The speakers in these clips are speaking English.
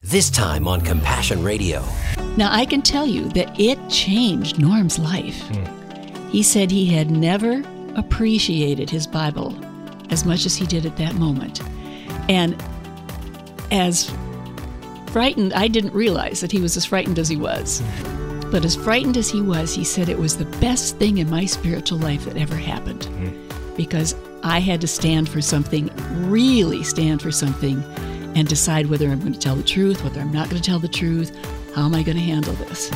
This time on Compassion Radio. Now, I can tell you that it changed Norm's life. He said he had never appreciated his Bible as much as he did at that moment. And as frightened, I didn't realize that he was as frightened as he was. But as frightened as he was, he said it was the best thing in my spiritual life that ever happened. Because I had to stand for something, really stand for something, and decide whether I'm going to tell the truth, whether I'm not going to tell the truth. How am I going to handle this?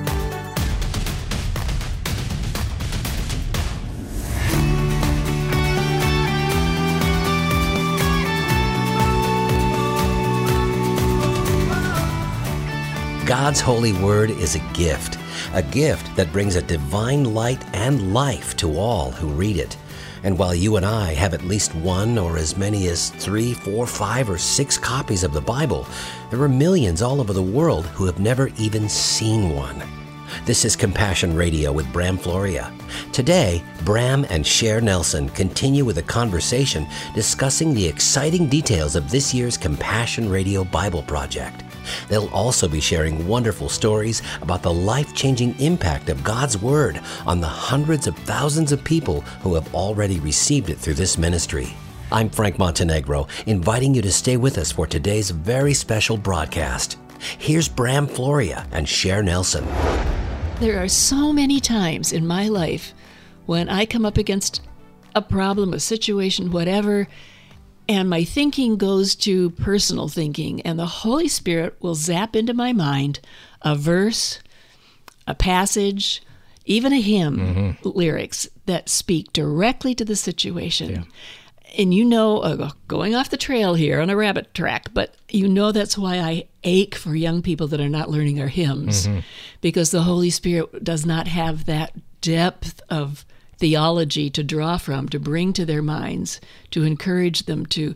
God's holy word is a gift that brings a divine light and life to all who read it. And while you and I have at least one or as many as 3, 4, 5, or 6 copies of the Bible, there are millions all over the world who have never even seen one. This is Compassion Radio with Bram Floria. Today, Bram and Cher Nelson continue with a conversation discussing the exciting details of this year's Compassion Radio Bible Project. They'll also be sharing wonderful stories about the life-changing impact of God's Word on the hundreds of thousands of people who have already received it through this ministry. I'm Frank Montenegro, inviting you to stay with us for today's very special broadcast. Here's Bram Floria and Cher Nelson. There are so many times in my life when I come up against a problem, a situation, whatever, and my thinking goes to personal thinking, and the Holy Spirit will zap into my mind a verse, a passage, even a hymn lyrics that speak directly to the situation. Yeah. And you know, going off the trail here on a rabbit track, but you know that's why I ache for young people that are not learning our hymns, because the Holy Spirit does not have that depth of theology to draw from, to bring to their minds, to encourage them, to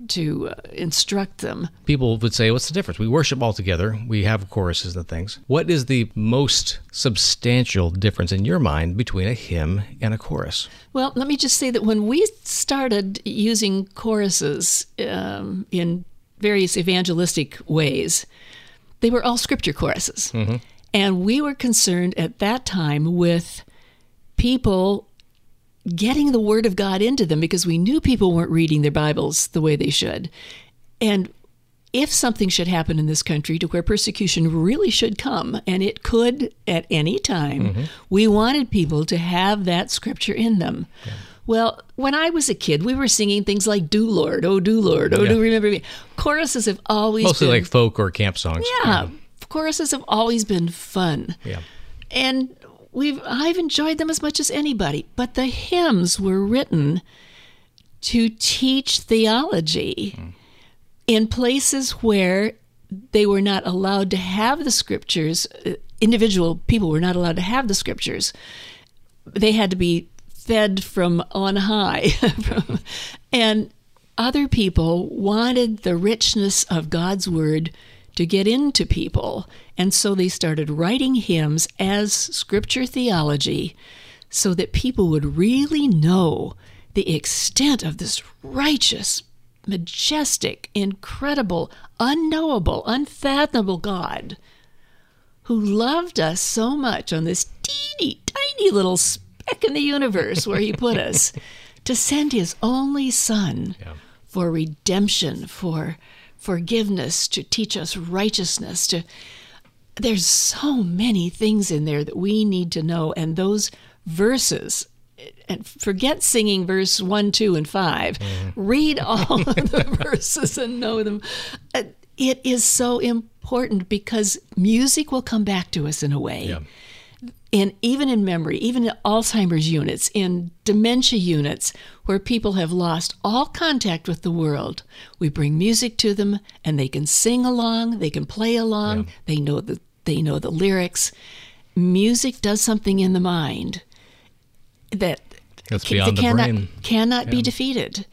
instruct them. People would say, what's the difference? We worship all together. We have choruses and things. What is the most substantial difference in your mind between a hymn and a chorus? Well, let me just say that when we started using choruses in various evangelistic ways, they were all scripture choruses. And we were concerned at that time with people getting the Word of God into them, because we knew people weren't reading their Bibles the way they should. And if something should happen in this country to where persecution really should come, and it could at any time, we wanted people to have that scripture in them. Yeah. Well, when I was a kid, we were singing things like, "Do Lord, oh do Lord, oh do remember me." Choruses have always mostly like folk or camp songs. Yeah, choruses have always been fun. Yeah. And I've enjoyed them as much as anybody, but the hymns were written to teach theology in places where they were not allowed to have the scriptures. Individual people were not allowed to have the scriptures. They had to be fed from on high. And other people wanted the richness of God's word to get into people. And so they started writing hymns as scripture theology so that people would really know the extent of this righteous, majestic, incredible, unknowable, unfathomable God who loved us so much on this teeny, tiny little speck in the universe where he put us to send his only son for redemption, for forgiveness, to teach us righteousness. There's so many things in there that we need to know, and those verses, and forget singing verse 1, 2, and 5. Read all of the verses and know them. It is so important because music will come back to us in a way. Yeah. And even in memory, even in Alzheimer's units, in dementia units, where people have lost all contact with the world, we bring music to them, and they can sing along, they can play along, they know the lyrics. Music does something in the mind that cannot be defeated.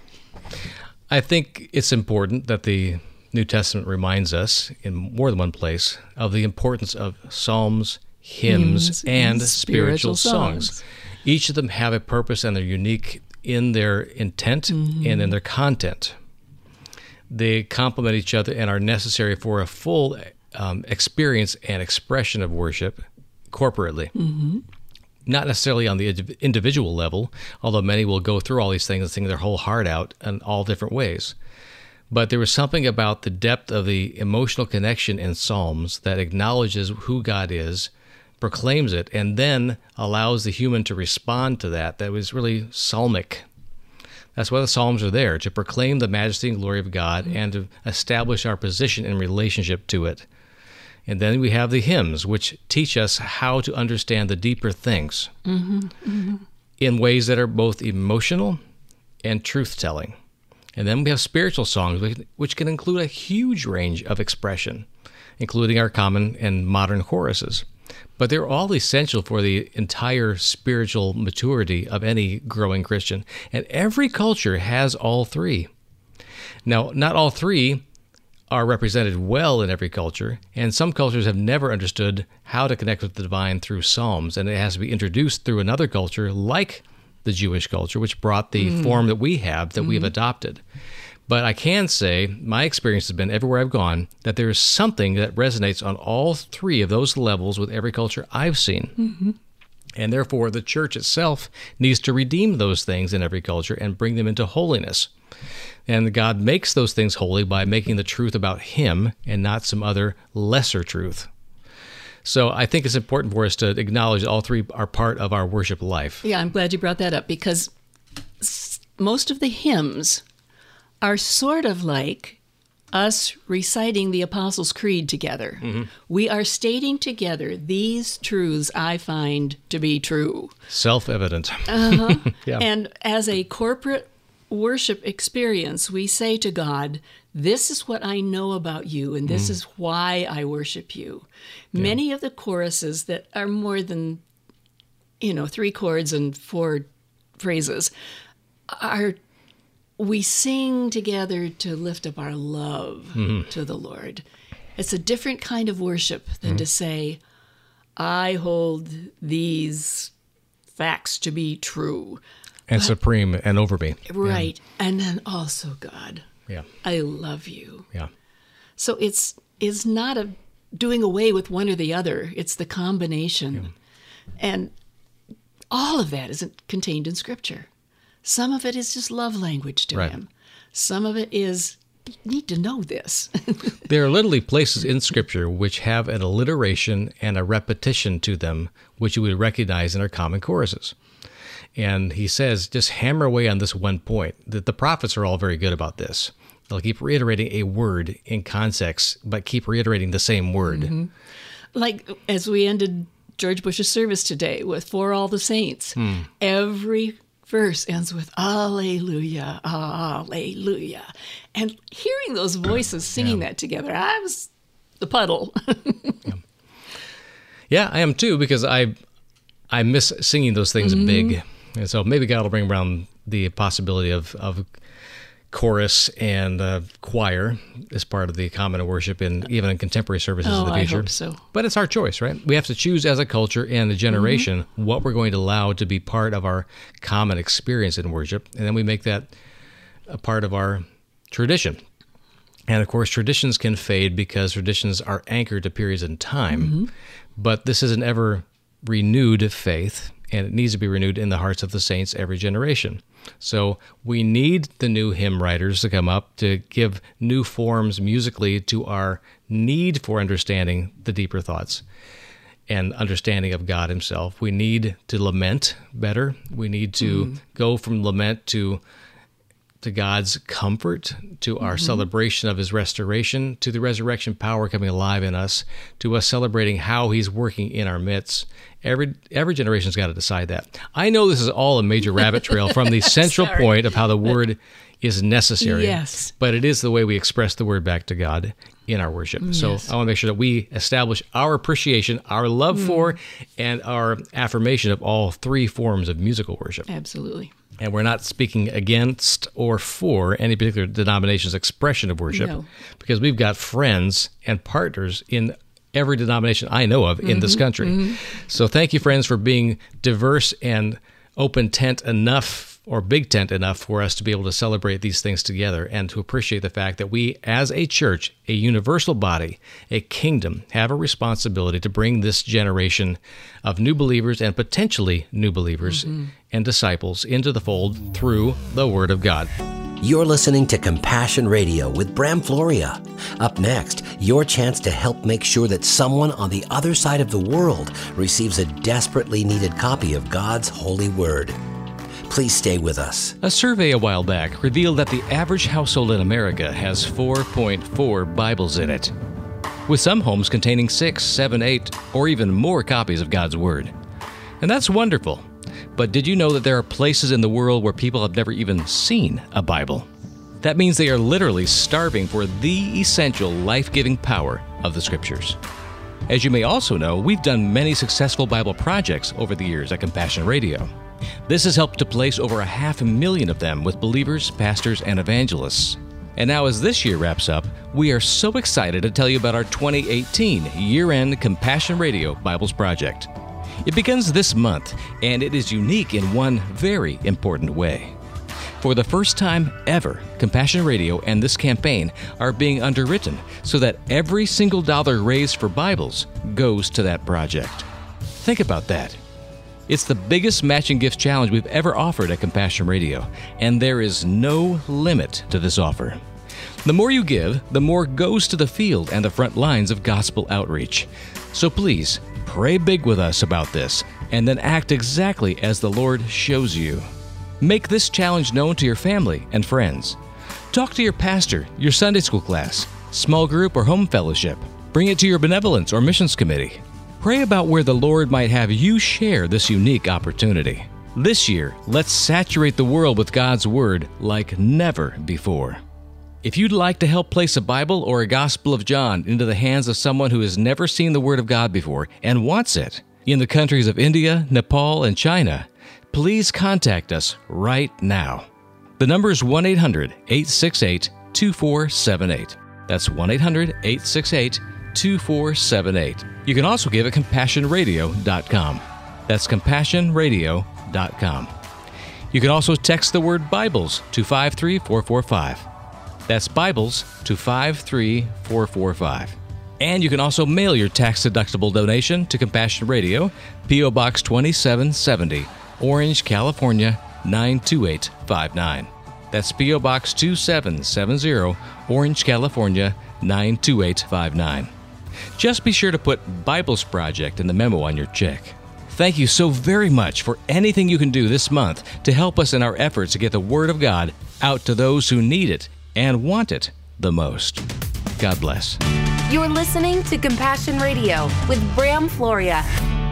I think it's important that the New Testament reminds us, in more than one place, of the importance of psalms, hymns, and spiritual songs. Each of them have a purpose, and they're unique in their intent and in their content. They complement each other and are necessary for a full experience and expression of worship corporately. Not necessarily on the individual level, although many will go through all these things and sing their whole heart out in all different ways. But there was something about the depth of the emotional connection in Psalms that acknowledges who God is, proclaims it, and then allows the human to respond to that. That was really psalmic. That's why the Psalms are there, to proclaim the majesty and glory of God and to establish our position in relationship to it. And then we have the hymns, which teach us how to understand the deeper things in ways that are both emotional and truth-telling. And then we have spiritual songs, which can include a huge range of expression, including our common and modern choruses. But they're all essential for the entire spiritual maturity of any growing Christian. And every culture has all three. Now, not all three are represented well in every culture, and some cultures have never understood how to connect with the divine through psalms, and it has to be introduced through another culture like the Jewish culture, which brought the form that we have, that we've adopted. But I can say, my experience has been everywhere I've gone, that there is something that resonates on all three of those levels with every culture I've seen. And therefore, the church itself needs to redeem those things in every culture and bring them into holiness. And God makes those things holy by making the truth about Him and not some other lesser truth. So I think it's important for us to acknowledge all three are part of our worship life. Yeah, I'm glad you brought that up, because most of the hymns are sort of like us reciting the Apostles' Creed together. We are stating together these truths I find to be true. Self-evident. Yeah. And as a corporate worship experience, we say to God, this is what I know about you, and this is why I worship you. Many of the choruses that are more than, 3 chords and 4 phrases we sing together to lift up our love to the Lord. It's a different kind of worship than to say, I hold these facts to be true. And supreme and over me. Right. Yeah. And then also, God, I love you. Yeah. So it's not a doing away with one or the other. It's the combination. Yeah. And all of that isn't contained in Scripture. Some of it is just love language to Him. Some of it is, you need to know this. There are literally places in Scripture which have an alliteration and a repetition to them, which you would recognize in our common choruses. And he says, just hammer away on this one point. That the prophets are all very good about this. They'll keep reiterating a word in context, but keep reiterating the same word. Like as we ended George Bush's service today with For All the Saints, every verse ends with Alleluia, Alleluia. And hearing those voices singing that together, I was the puddle. Yeah, I am too, because I miss singing those things big. And so maybe God will bring around the possibility of chorus and choir as part of the common worship, and even in contemporary services in the future. I hope so. But it's our choice, right? We have to choose as a culture and a generation what we're going to allow to be part of our common experience in worship, and then we make that a part of our tradition. And of course, traditions can fade because traditions are anchored to periods in time, but this is an ever renewed faith, and it needs to be renewed in the hearts of the saints every generation. So we need the new hymn writers to come up to give new forms musically to our need for understanding the deeper thoughts and understanding of God Himself. We need to lament better. We need to go from lament to God's comfort, to our celebration of His restoration, to the resurrection power coming alive in us, to us celebrating how He's working in our midst. Every generation's got to decide that. I know this is all a major rabbit trail from the central point of how the Word is necessary. Yes. But it is the way we express the Word back to God in our worship. So I want to make sure that we establish our appreciation, our love for, and our affirmation of all three forms of musical worship. Absolutely. And we're not speaking against or for any particular denomination's expression of worship, because we've got friends and partners in every denomination I know of in this country. So thank you, friends, for being diverse and open tent enough or big tent enough for us to be able to celebrate these things together and to appreciate the fact that we, as a church, a universal body, a kingdom, have a responsibility to bring this generation of new believers and potentially new believers and disciples into the fold through the Word of God. You're listening to Compassion Radio with Bram Floria. Up next, your chance to help make sure that someone on the other side of the world receives a desperately needed copy of God's holy word. Please stay with us. A survey a while back revealed that the average household in America has 4.4 Bibles in it, with some homes containing 6, 7, 8, or even more copies of God's Word. And that's wonderful. But did you know that there are places in the world where people have never even seen a Bible? That means they are literally starving for the essential life-giving power of the Scriptures. As you may also know, we've done many successful Bible projects over the years at Compassion Radio. This has helped to place over 500,000 of them with believers, pastors, and evangelists. And now as this year wraps up, we are so excited to tell you about our 2018 year-end Compassion Radio Bibles Project. It begins this month, and it is unique in one very important way. For the first time ever, Compassion Radio and this campaign are being underwritten so that every single dollar raised for Bibles goes to that project. Think about that. It's the biggest matching gift challenge we've ever offered at Compassion Radio, and there is no limit to this offer. The more you give, the more goes to the field and the front lines of gospel outreach. So please, pray big with us about this, and then act exactly as the Lord shows you. Make this challenge known to your family and friends. Talk to your pastor, your Sunday school class, small group, or home fellowship. Bring it to your benevolence or missions committee. Pray about where the Lord might have you share this unique opportunity. This year, let's saturate the world with God's Word like never before. If you'd like to help place a Bible or a Gospel of John into the hands of someone who has never seen the Word of God before and wants it, in the countries of India, Nepal, and China, please contact us right now. The number is 1-800-868-2478. That's 1-800-868-2478. You can also give at CompassionRadio.com. That's CompassionRadio.com. You can also text the word Bibles to 53445. That's Bibles to 53445. And you can also mail your tax-deductible donation to Compassion Radio, P.O. Box 2770, Orange, California, 92859. That's P.O. Box 2770, Orange, California, 92859. Just be sure to put Bibles Project in the memo on your check. Thank you so very much for anything you can do this month to help us in our efforts to get the Word of God out to those who need it and want it the most. God bless. You're listening to Compassion Radio with Bram Floria.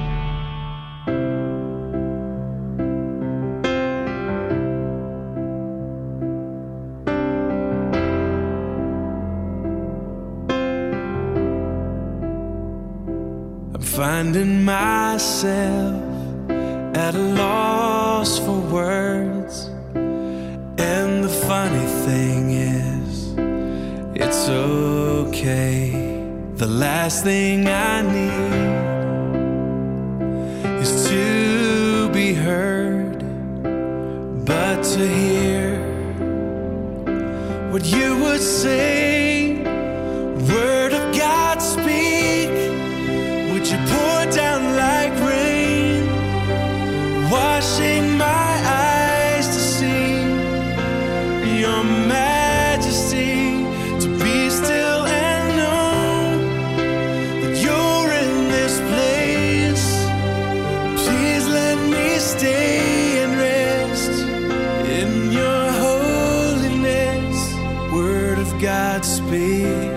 I'm finding myself at a loss for words. And the funny thing is, it's okay. The last thing I need is to be heard, but to hear what you would say. Word of God, speak. Would you pour down like rain, washing my eyes to see your majesty, to be still and know that you're in this place. Please let me stay and rest in your holiness. Word of God, speak.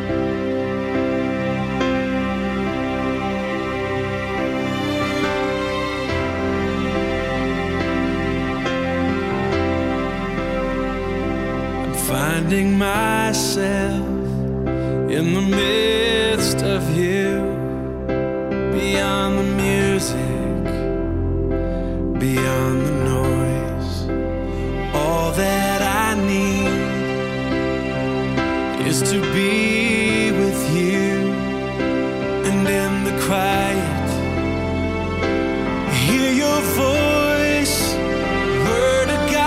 Finding myself in the midst of you, beyond the music, beyond the noise. All that I need is to be with you, and in the quiet, hear your voice. Word of God.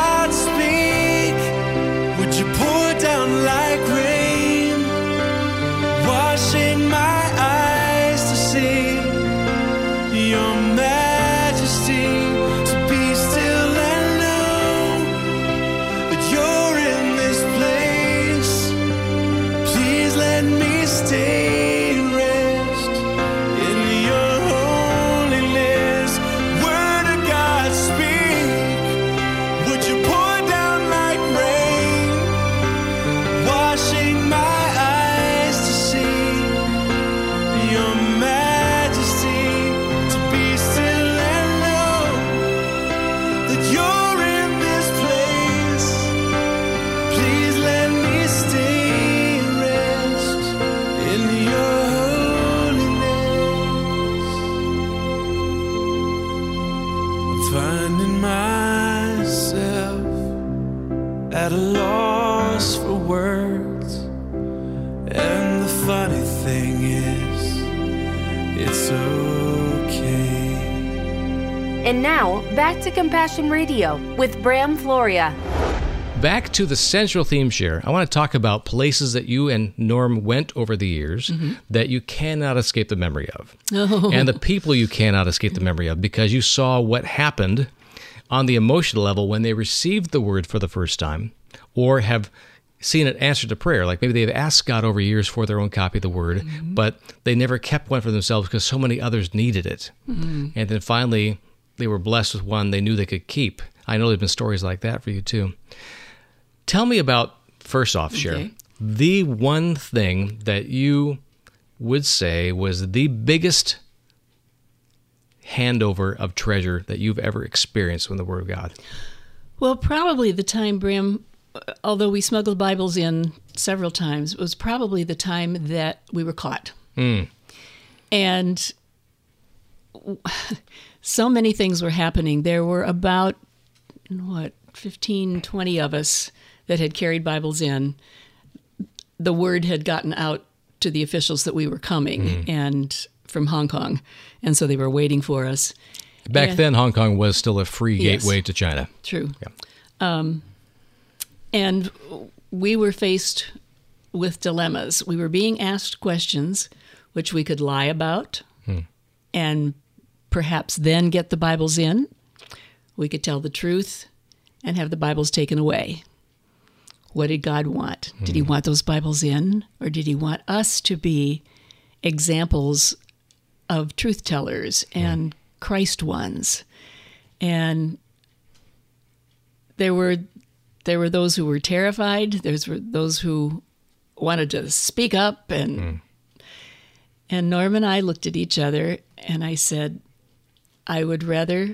thing is, it's okay. And now, back to Compassion Radio with Bram Floria. Back to the central theme share. I want to talk about places that you and Norm went over the years that you cannot escape the memory of. Oh. And the people you cannot escape the memory of because you saw what happened on the emotional level when they received the word for the first time or have seen it answered to prayer. Like maybe they've asked God over years for their own copy of the word, but they never kept one for themselves because so many others needed it. And then finally, they were blessed with one they knew they could keep. I know there have been stories like that for you too. Tell me about, first off, Cher, the one thing that you would say was the biggest handover of treasure that you've ever experienced in the Word of God. Well, probably the time, Bram, although we smuggled Bibles in several times, it was probably the time that we were caught. And so many things were happening. There were about, 15, 20 of us that had carried Bibles in. The word had gotten out to the officials that we were coming and from Hong Kong, and so they were waiting for us. Back then, Hong Kong was still a free gateway to China. True. Yeah. And we were faced with dilemmas. We were being asked questions which we could lie about and perhaps then get the Bibles in. We could tell the truth and have the Bibles taken away. What did God want? Did he want those Bibles in, or did he want us to be examples of truth tellers and Christ ones? And there were those who were terrified. There were those who wanted to speak up, and Norm and I looked at each other, and I said, I would rather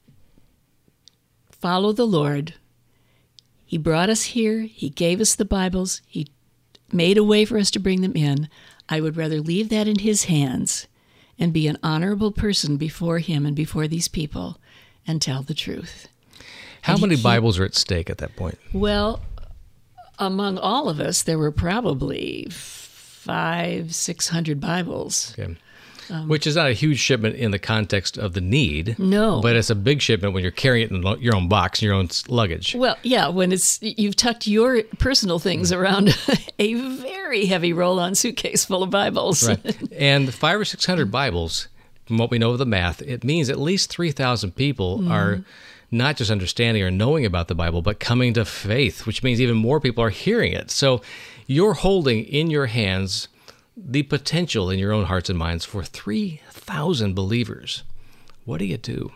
follow the Lord. He brought us here. He gave us the Bibles. He made a way for us to bring them in. I would rather leave that in his hands and be an honorable person before him and before these people and tell the truth. How many Bibles are at stake at that point? Well, among all of us, there were probably 500-600 Bibles. Okay. Which is not a huge shipment in the context of the need. No. But it's a big shipment when you're carrying it in your own box, your own luggage. Well, yeah, when you've tucked your personal things around a very heavy roll-on suitcase full of Bibles. Right. And 500 or 600 Bibles, from what we know of the math, it means at least 3,000 people are not just understanding or knowing about the Bible, but coming to faith, which means even more people are hearing it. So you're holding in your hands the potential in your own hearts and minds for 3,000 believers. What do you do?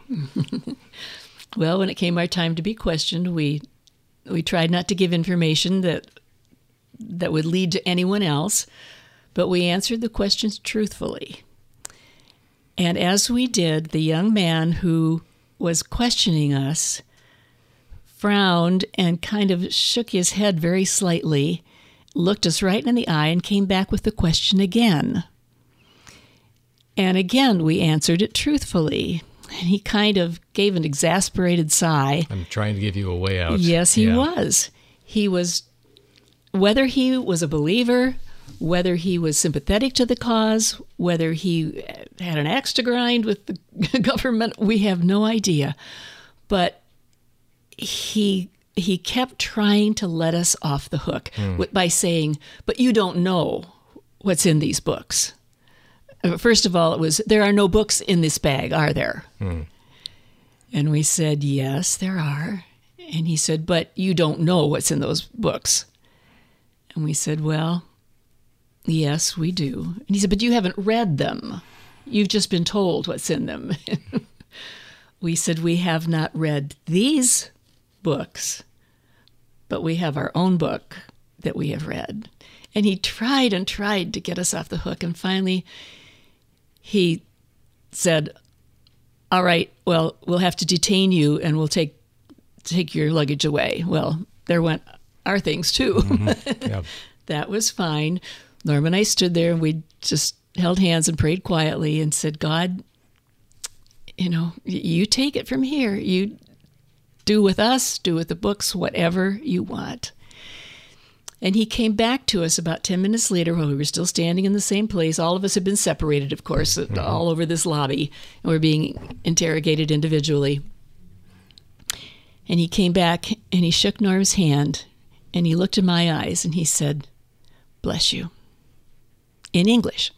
Well, when it came our time to be questioned, we tried not to give information that would lead to anyone else, but we answered the questions truthfully. And as we did, the young man who was questioning us frowned and kind of shook his head very slightly, looked us right in the eye, and came back with the question again. And again, we answered it truthfully. And he kind of gave an exasperated sigh. I'm trying to give you a way out. Yes, he was. He was, whether he was a believer, whether he was sympathetic to the cause, whether he had an axe to grind with the government, we have no idea. But he kept trying to let us off the hook by saying, but you don't know what's in these books. First of all, it was, there are no books in this bag, are there? And we said, yes, there are. And he said, but you don't know what's in those books. And we said, well, yes, we do. And he said, but you haven't read them. You've just been told what's in them. We said, we have not read these books, but we have our own book that we have read. And he tried and tried to get us off the hook. And finally, he said, all right, well, we'll have to detain you and we'll take your luggage away. Well, there went our things too. Yeah. That was fine. Norm and I stood there and we just held hands and prayed quietly and said, God, you take it from here. You do with us, do with the books, whatever you want. And he came back to us about 10 minutes later while we were still standing in the same place. All of us had been separated, of course, all over this lobby, and we're being interrogated individually. And he came back and he shook Norm's hand and he looked in my eyes and he said, "Bless you," in English.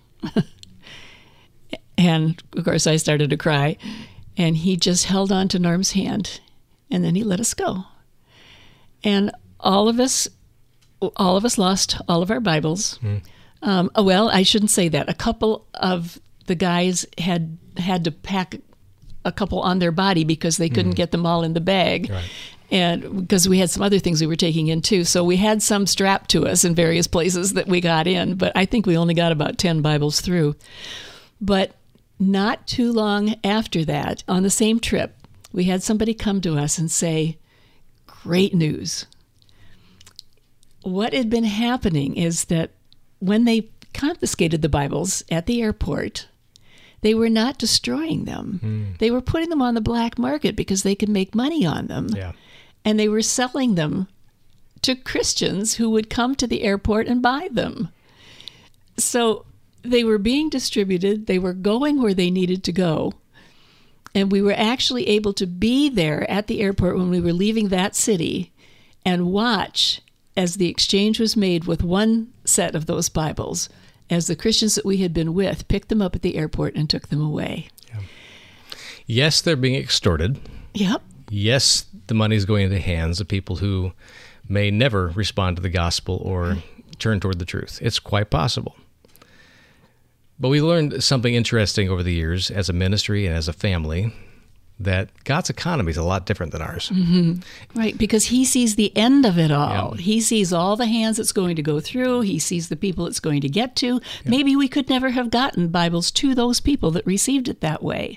And of course I started to cry, and he just held on to Norm's hand and then he let us go. And all of us lost all of our Bibles. Well, I shouldn't say that. A couple of the guys had to pack a couple on their body because they couldn't get them all in the bag. Right. And because we had some other things we were taking in too. So we had some strapped to us in various places that we got in, but I think we only got about 10 Bibles through. But not too long after that, on the same trip, we had somebody come to us and say, "Great news." What had been happening is that when they confiscated the Bibles at the airport, they were not destroying them. They were putting them on the black market because they could make money on them. Yeah. And they were selling them to Christians who would come to the airport and buy them. So they were being distributed. They were going where they needed to go. And we were actually able to be there at the airport when we were leaving that city and watch as the exchange was made with one set of those Bibles, as the Christians that we had been with picked them up at the airport and took them away. Yeah. Yes, they're being extorted. Yep. Yes, the money's going into the hands of people who may never respond to the gospel or turn toward the truth. It's quite possible. But we learned something interesting over the years as a ministry and as a family, that God's economy is a lot different than ours. Right, because he sees the end of it all. Yeah. He sees all the hands it's going to go through. He sees the people it's going to get to. Maybe we could never have gotten Bibles to those people that received it that way.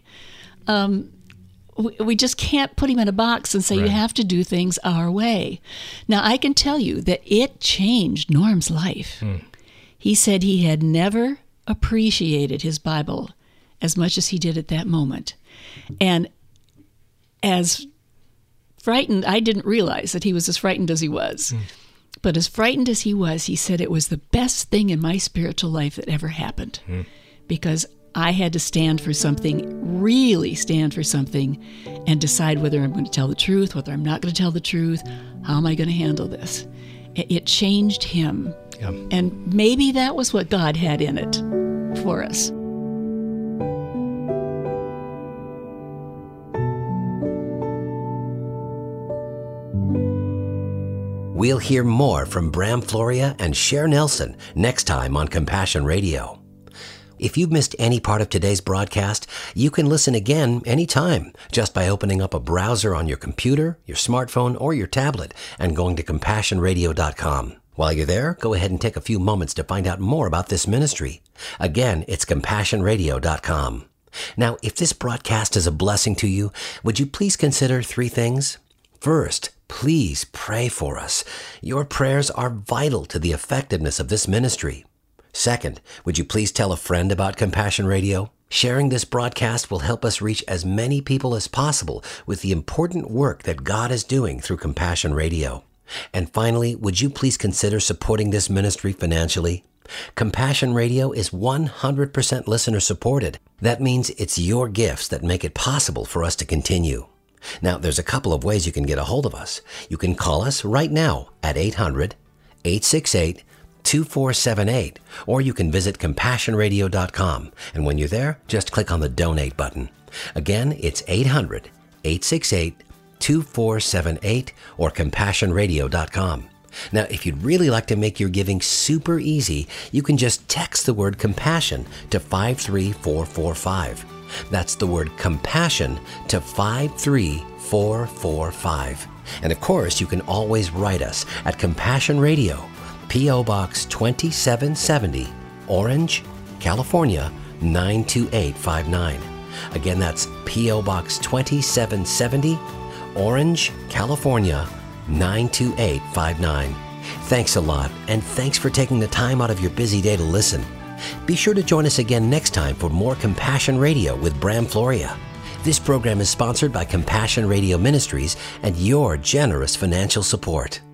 We just can't put him in a box and say, Right. You have to do things our way. Now, I can tell you that it changed Norm's life. He said he had never appreciated his Bible as much as he did at that moment. And as frightened, I didn't realize that he was as frightened as he was. But as frightened as he was, he said it was the best thing in my spiritual life that ever happened. Because I had to stand for something, really stand for something, and decide whether I'm going to tell the truth, whether I'm not going to tell the truth, how am I going to handle this? It changed him. Yeah. And maybe that was what God had in it for us. We'll hear more from Bram Floria and Cher Nelson next time on Compassion Radio. If you've missed any part of today's broadcast, you can listen again anytime just by opening up a browser on your computer, your smartphone, or your tablet and going to CompassionRadio.com. While you're there, go ahead and take a few moments to find out more about this ministry. Again, it's CompassionRadio.com. Now, if this broadcast is a blessing to you, would you please consider 3 things? First, please pray for us. Your prayers are vital to the effectiveness of this ministry. Second, would you please tell a friend about Compassion Radio? Sharing this broadcast will help us reach as many people as possible with the important work that God is doing through Compassion Radio. And finally, would you please consider supporting this ministry financially? Compassion Radio is 100% listener supported. That means it's your gifts that make it possible for us to continue. Now, there's a couple of ways you can get a hold of us. You can call us right now at 800-868-2478, or you can visit CompassionRadio.com. And when you're there, just click on the Donate button. Again, it's 800-868-2478 or CompassionRadio.com. Now, if you'd really like to make your giving super easy, you can just text the word compassion to 53445. That's the word compassion to 53445. And of course, you can always write us at Compassion Radio, P.O. Box 2770, Orange, California 92859. Again, that's P.O. Box 2770, Orange, California 92859. Thanks a lot, and thanks for taking the time out of your busy day to listen. Be sure to join us again next time for more Compassion Radio with Bram Floria. This program is sponsored by Compassion Radio Ministries and your generous financial support.